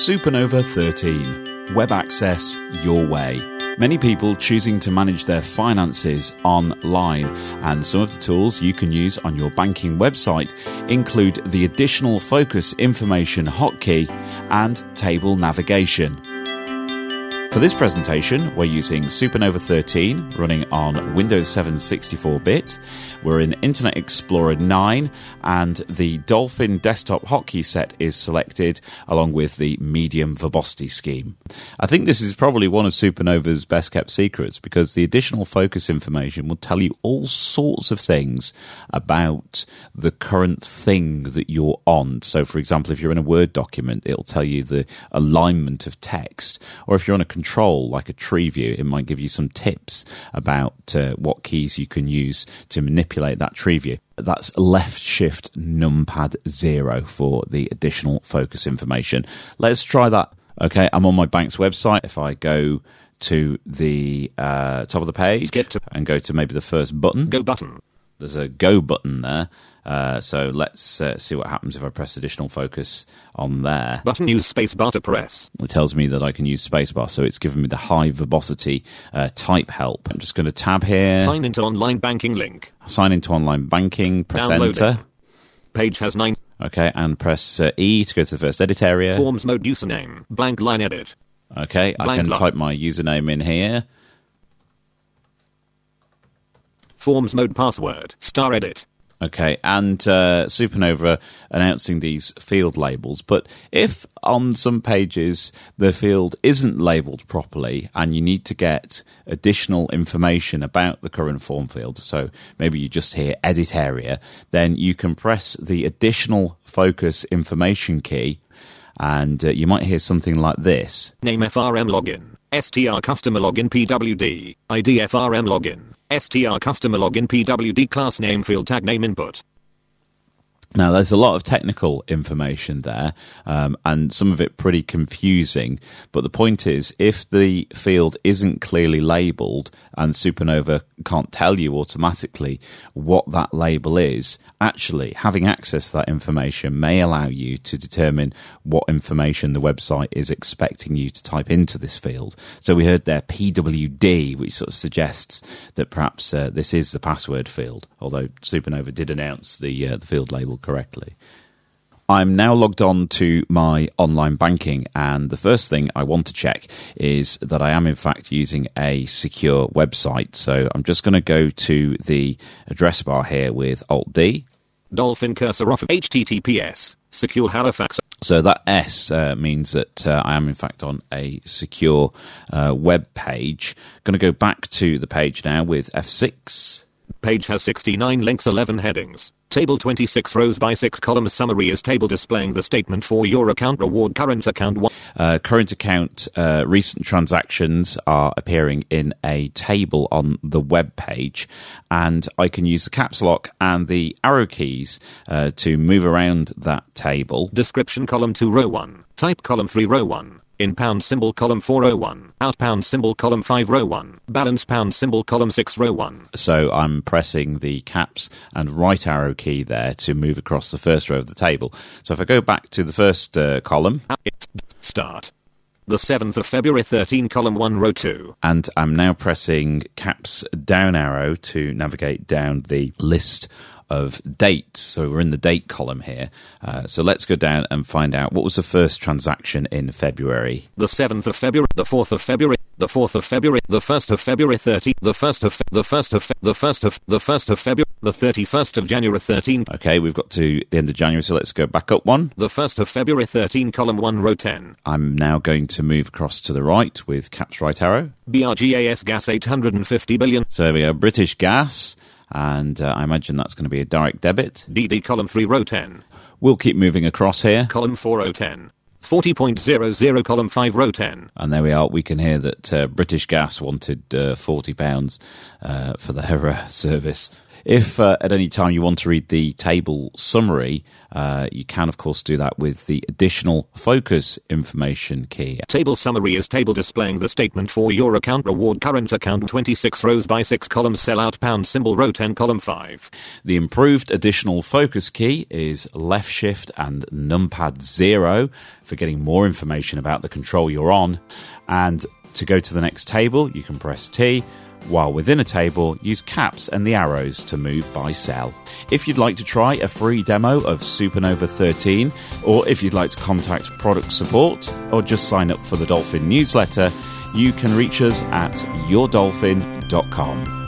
Supernova 13. Web access your way. Many people choosing to manage their finances online, and some of the tools you can use on your banking website include the additional focus information hotkey and table navigation. For this presentation, we're using Supernova 13 running on Windows 7 64-bit. We're in Internet Explorer 9 and the Dolphin desktop hotkey set is selected along with the medium verbosity scheme. I think this is probably one of Supernova's best kept secrets because the additional focus information will tell you all sorts of things about the current thing that you're on. So, for example, if you're in a Word document, it'll tell you the alignment of text, or if you're on a control like a tree view, it might give you some tips about what keys you can use to manipulate that tree view. That's left shift numpad 0 for the additional focus information. Let's try that. Okay, I'm on my bank's website. If I go to the top of the page and go to maybe the first button. Go button. There's a go button there. So let's see what happens if I press additional focus on there. Button, use spacebar to press. It tells me that I can use spacebar, so it's given me the high verbosity type help. I'm just going to tab here. Sign into online banking link. Sign into online banking, press enter. Page has 9. Okay, and press E to go to the first edit area. Forms mode username, blank line edit. Okay, I can type my username in here. Forms mode password, star edit. Okay, and Supernova announcing these field labels, but if on some pages the field isn't labelled properly and you need to get additional information about the current form field, so maybe you just hear edit area, then you can press the additional focus information key and you might hear something like this. Name FRM login, STR customer login PWD, ID FRM login. STR customer login PWD class name field tag name input. Now, there's a lot of technical information there, and some of it pretty confusing. But the point is, if the field isn't clearly labelled and Supernova can't tell you automatically what that label is, actually having access to that information may allow you to determine what information the website is expecting you to type into this field. So we heard there PWD, which sort of suggests that perhaps this is the password field, although Supernova did announce the field label correctly. I'm now logged on to my online banking, and the first thing I want to check is that I am in fact using a secure website. So I'm just going to go to the address bar here with Alt-D. Dolphin cursor off, HTTPS, secure Halifax. So that S means that I am in fact on a secure web page. Going to go back to the page now with F6. Page has 69 links, 11 headings. Table 26 rows by 6 columns. Summary is table displaying the statement for your account. Reward current account 1. Current account recent transactions are appearing in a table on the web page, and I can use the caps lock and the arrow keys to move around that table. Description column 2 row 1. Type column 3 row 1. In pound symbol column 4 row 1. Out pound symbol column 5 row 1. Balance pound symbol column 6 row 1. So I'm pressing the caps and right arrow key there to move across the first row of the table. So if I go back to the first column. Start. The 7th of February 13 column 1 row 2. And I'm now pressing caps down arrow to navigate down the list of dates. So we're in the date column here. So let's go down and find out what was the first transaction in February. The 7th of February, the 4th of February, the 4th of February, the 1st of February 30, the 1st of the 1st of February, the 31st of January 13. Okay, we've got to the end of January, so let's go back up one. The 1st of February 13 column 1 row 10. I'm now going to move across to the right with caps right arrow. BRGAS gas 850 billion. So there we go, British Gas. And I imagine that's going to be a direct debit. DD column 3 row 10. We'll keep moving across here. Column 4 row 10. 40.00 column 5 row 10. And there we are. We can hear that British Gas wanted £40 for their service. If at any time you want to read the table summary, you can, of course, do that with the additional focus information key. Table summary is table displaying the statement for your account. Reward current account 26 rows by 6 columns. Sell out pound symbol row 10 column 5. The improved additional focus key is left shift and numpad 0 for getting more information about the control you're on. And to go to the next table, you can press T. While within a table, use caps and the arrows to move by cell. If you'd like to try a free demo of Supernova 13, or if you'd like to contact product support, or just sign up for the Dolphin newsletter, you can reach us at yourdolphin.com.